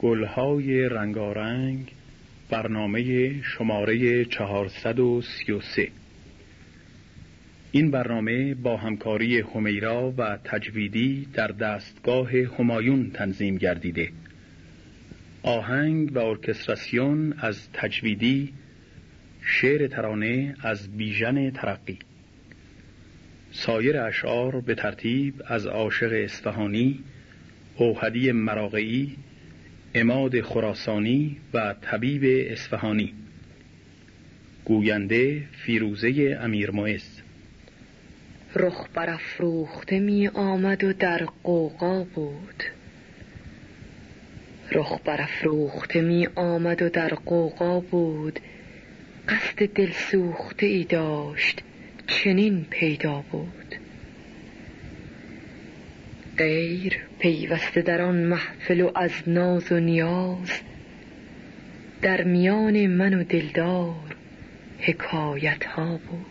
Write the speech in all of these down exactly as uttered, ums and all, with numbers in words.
گلهای رنگارنگ، برنامه شماره چهارصد و سی و سه. این برنامه با همکاری همیرا و تجویدی در دستگاه همایون تنظیم گردیده. آهنگ و ارکستراسیون از تجویدی، شعر ترانه از بیژن ترقی. سایر اشعار به ترتیب از عاشق اصفهانی، اوحدی مراغعی، عماد خراسانی و طبیب اصفهانی. گوینده فیروزه امیرمعز. رخ برافروخته می آمد و در غوغا بود. رخ برافروخته می آمد و در غوغا بود. قصد دل سوخته ای داشت، چنین پیدا بود. غیر پیوسته در آن محفل و از ناز و نیاز، در میان من و دلدار حکایت ها بود.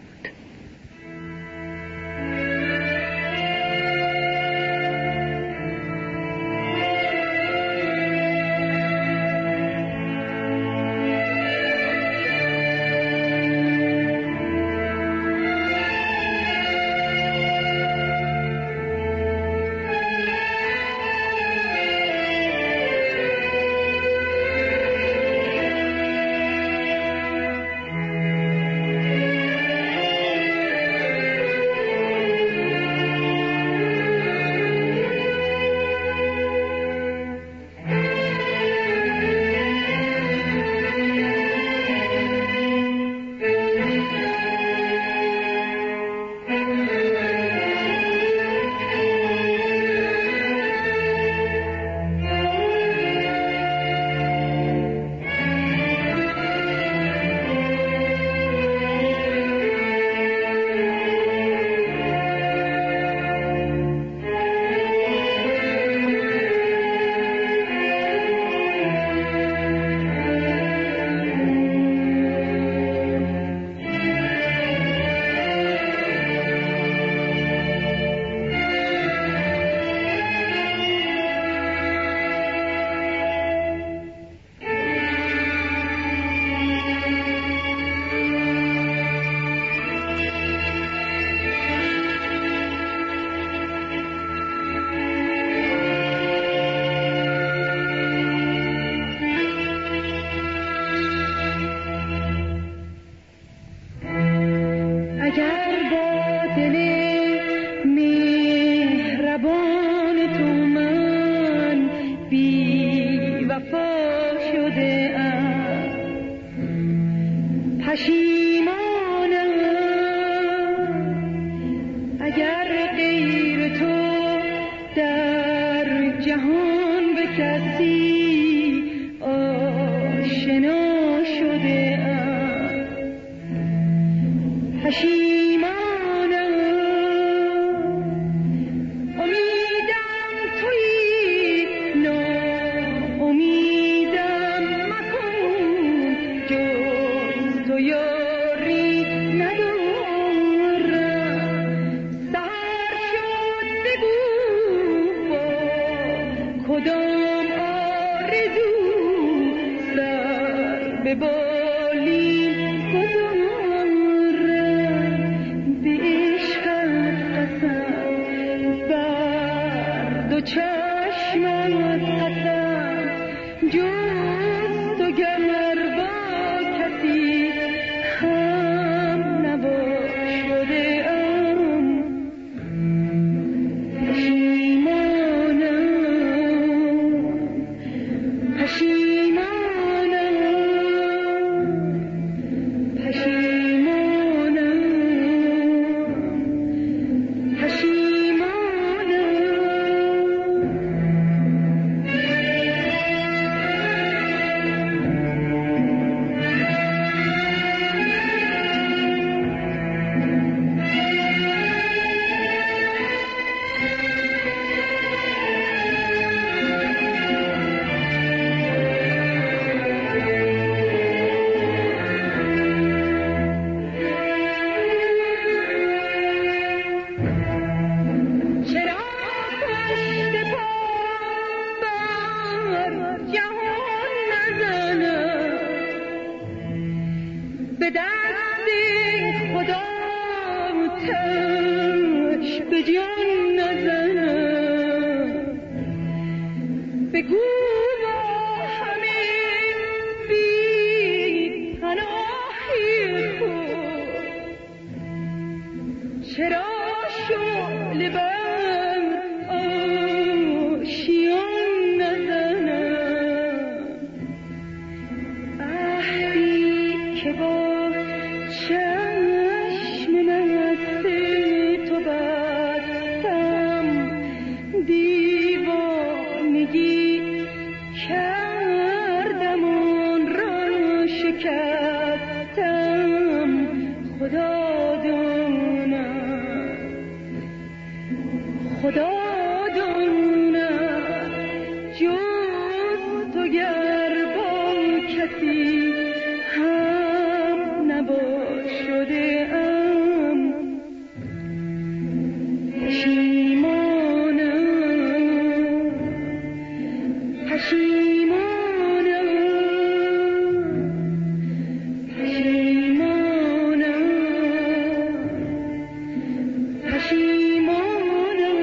به دست خدا تش به جان نزنم، بگو با همین بی پناهی خود چرا شعله بر آشیان نزنم. عهدی که با چشم مست تو بستم، دیوانگی کردم اون را شکستم. خدا داند خدا داند جز تو گر با کسی هم نباشده ام. پشیمانم پشیمانم پشیمانم پشیمانم.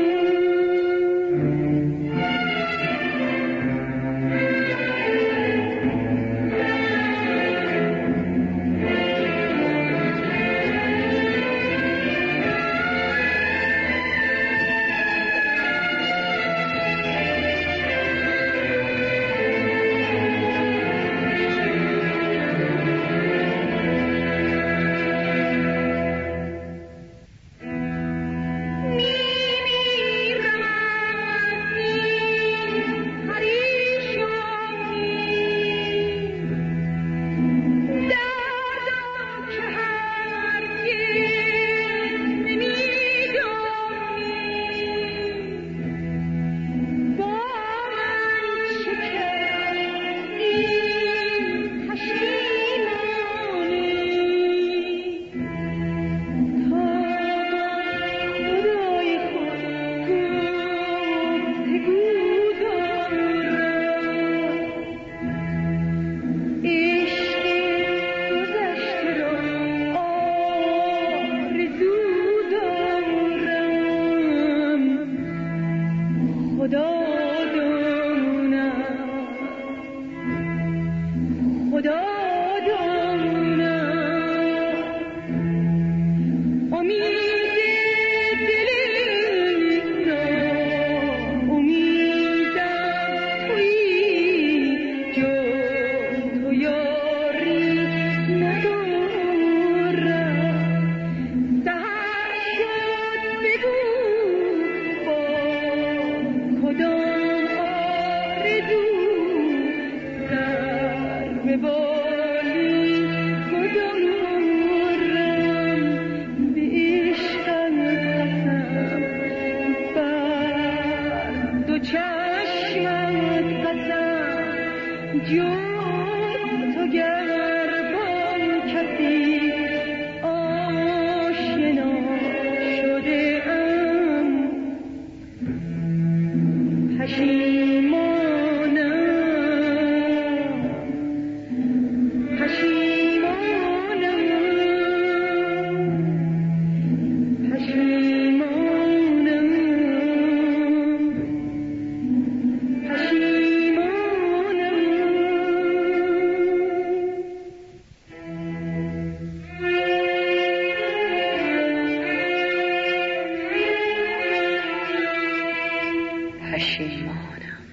پشیمانم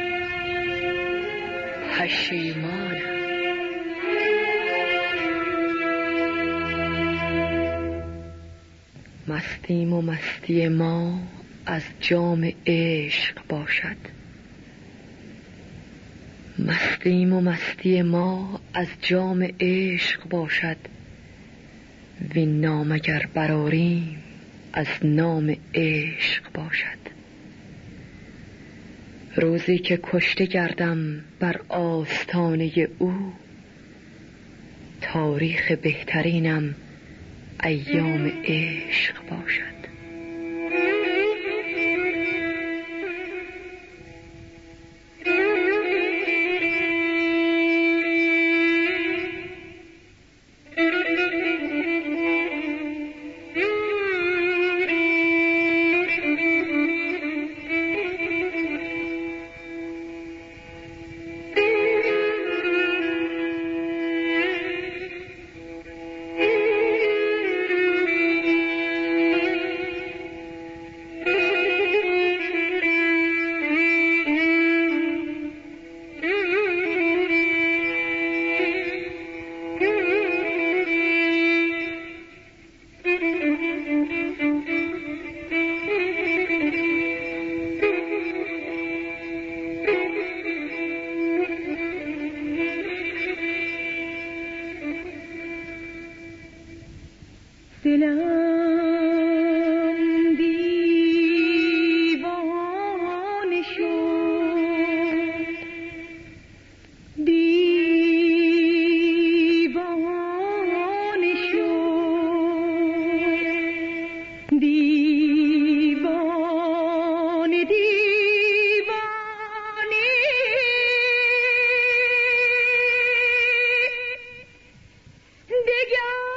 پشیمانم. مستیم و مستی ما از جام عشق باشد، مستیم و مستی ما از جام عشق باشد. وین نام اگر برآریم از نام عشق باشد. روزی که کشته گردم بر آستانه او، تاریخ بهترینم ایام عشق باشد. دلم دیوانه شد، دیوانه شد، دیوانه دیوانه دگر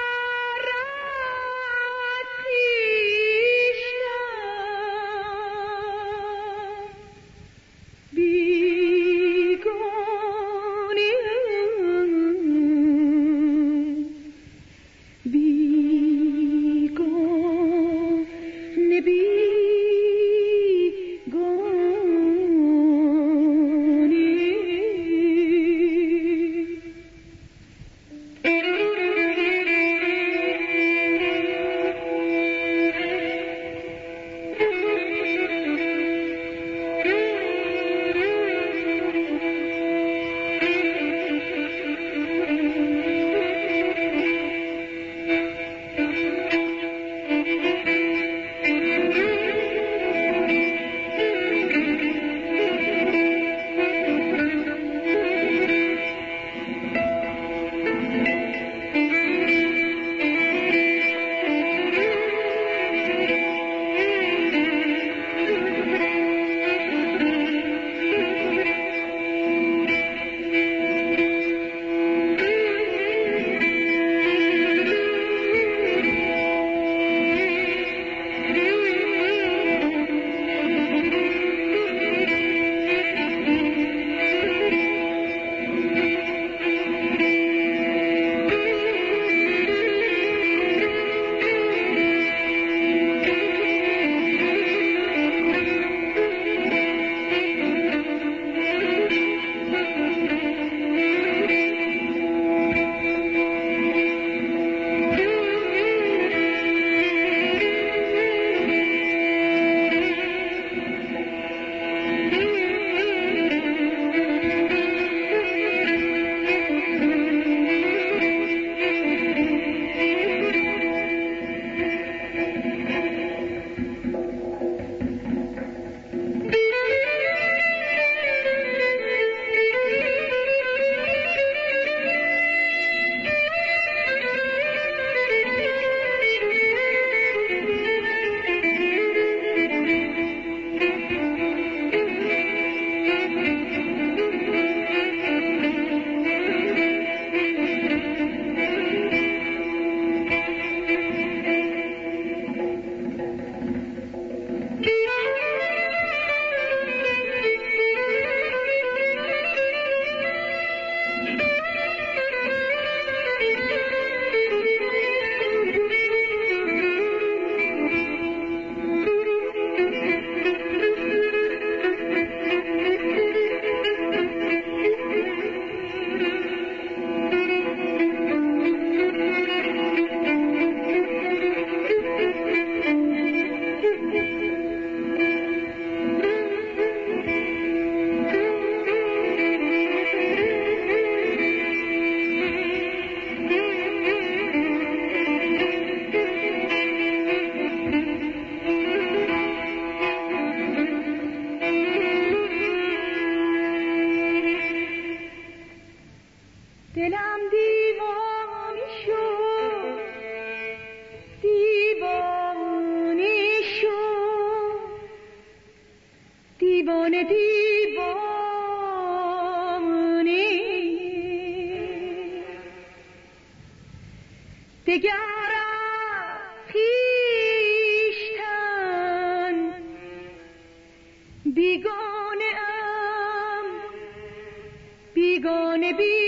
دلم دیوانه شد، دیوانه شد، دیوانه دیوانه دگر خویشتن بیگانه ام، بیگانه بیگانه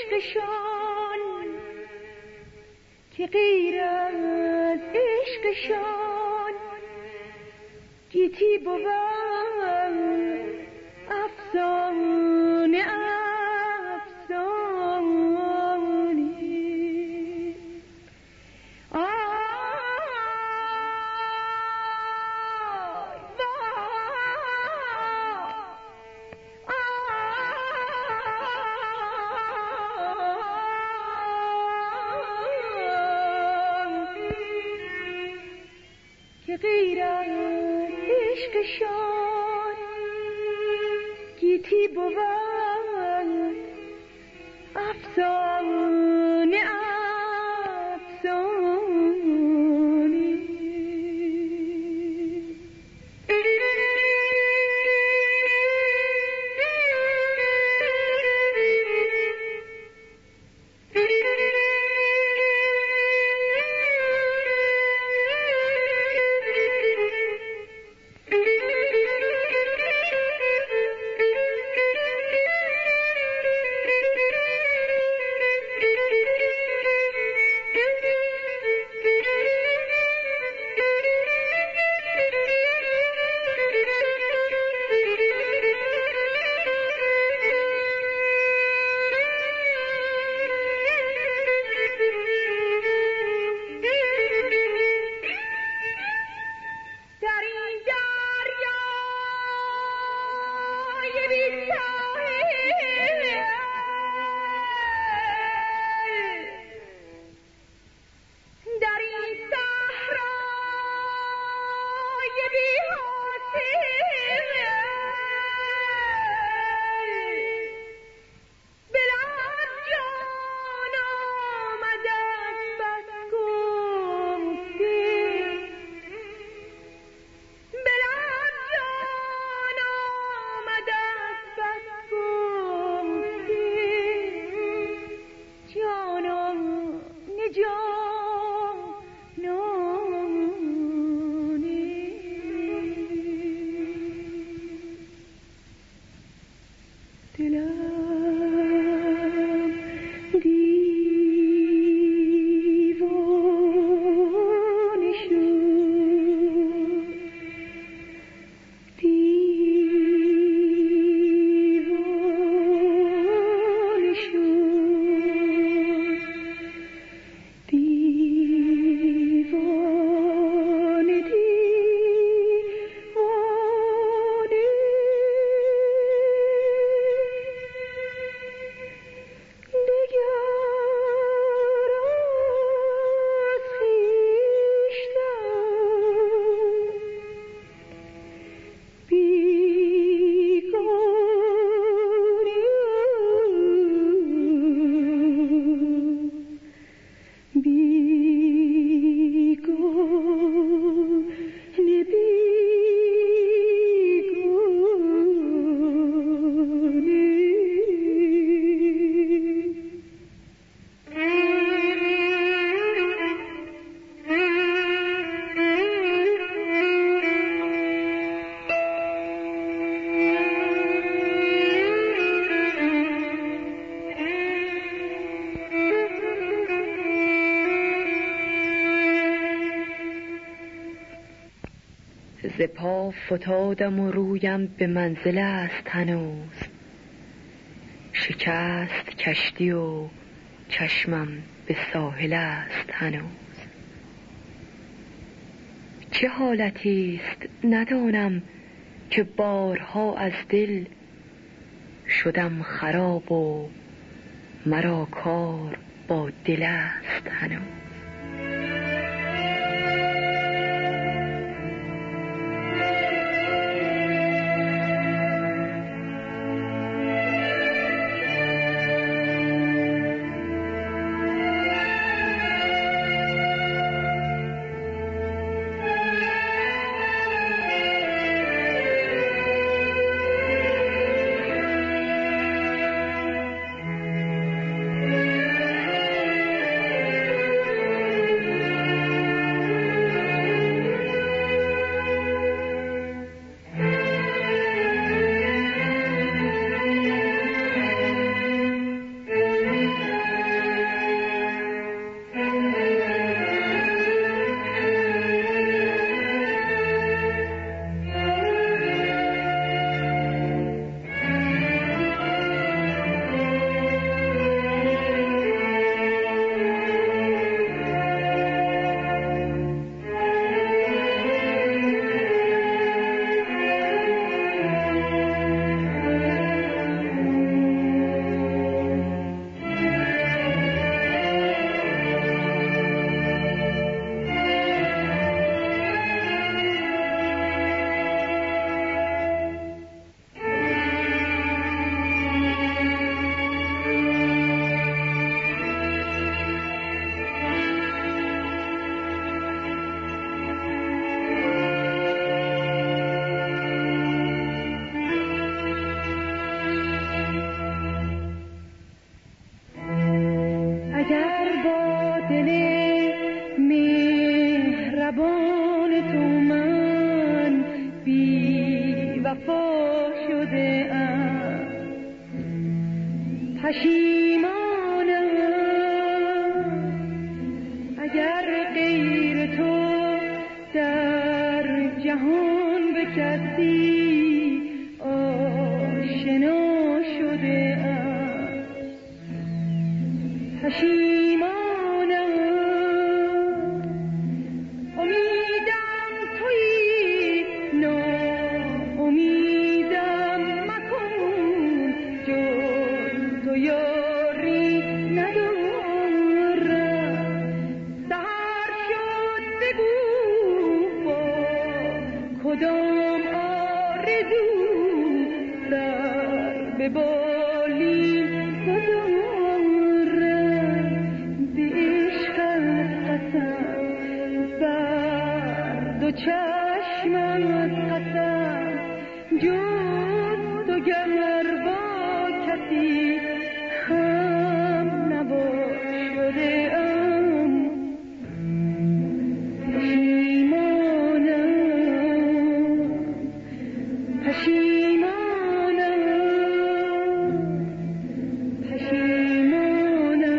عشقشان که غیر از عشقشان گیتی بود افسانه افسانه. آی که غیر از عشقشان گیتی بود افسانه افسانه. ز پا فتادم و رویم به منزل است هنوز، شکست کشتی و چشمم به ساحل است هنوز. چه حالتی است ندانم که بارها از دل شدم خراب و مرا کار با دل است هنوز. پشیمانم اگر غیر تو در جهان به کسی آشنا شده ام. پشیمانم امیدم تویی، ناامیدم مکن، جز تو یاری ندارم. سحر شد بگو با کدام آرزو سر به بالین گذارم. به عشقت قسم بر دو چشمت قسم، جز تو گر با کسی هم نباشده ام. پشیمانم پشیمانم پشیمانم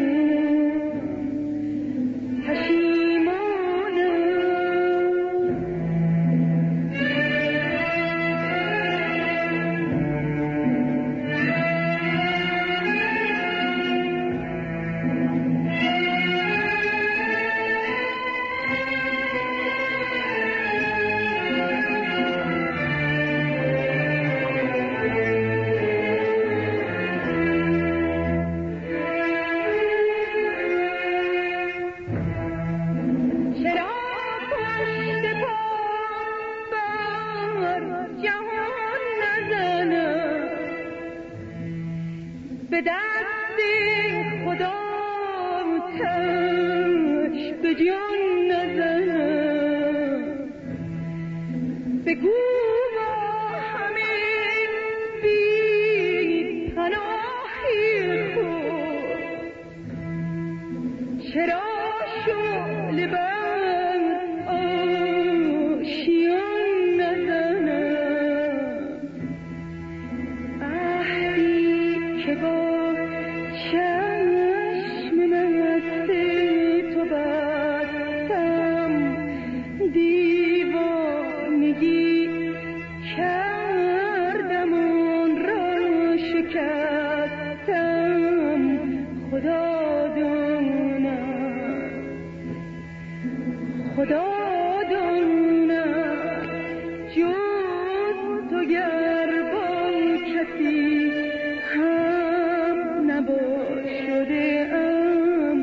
پشیمانم. چرا پشت پا بر جهان نزنم، به دست خدا تش به جان نزنم. بگو با همه بی پناهی خود چرا شعله بر آشیان نزنم. عهدی که با چشم مست تو بستم، دیوانگی کردم آن را شکستم. خدا داند خدا داند جز تو گر با کسی هم نباشده ام.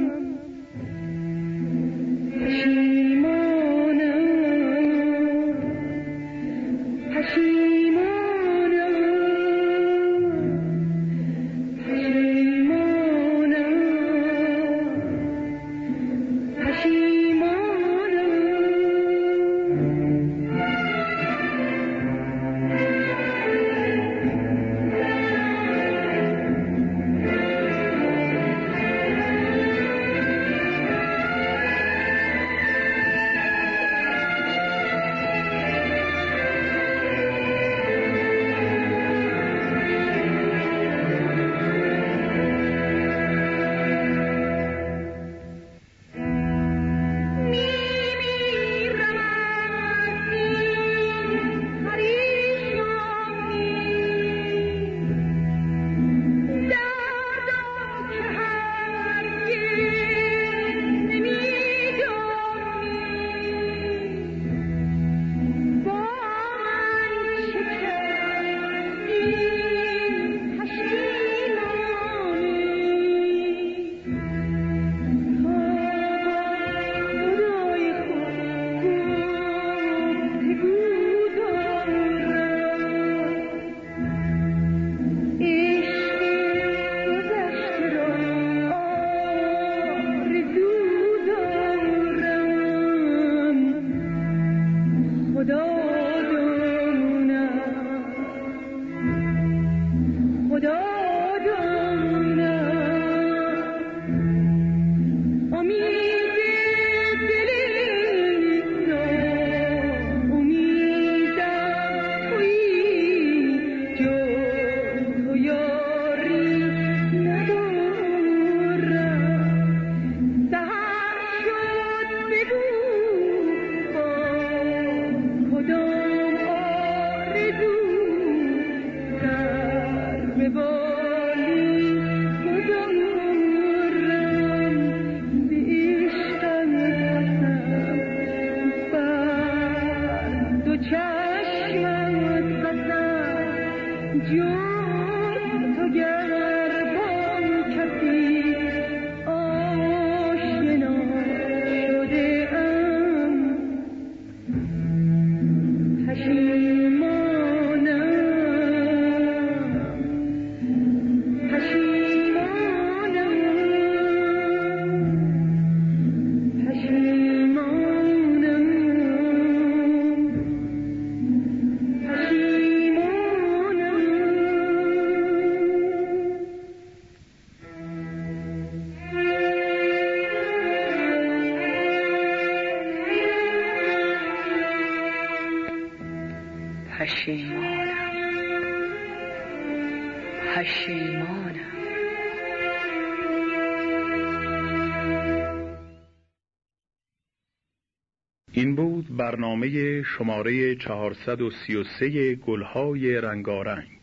پشیمانم پشیمانم پشیمانم پشیمانم. پشیمانم پشیمانم. این بود برنامه شماره چهارصد و سی و سه گلهای رنگارنگ.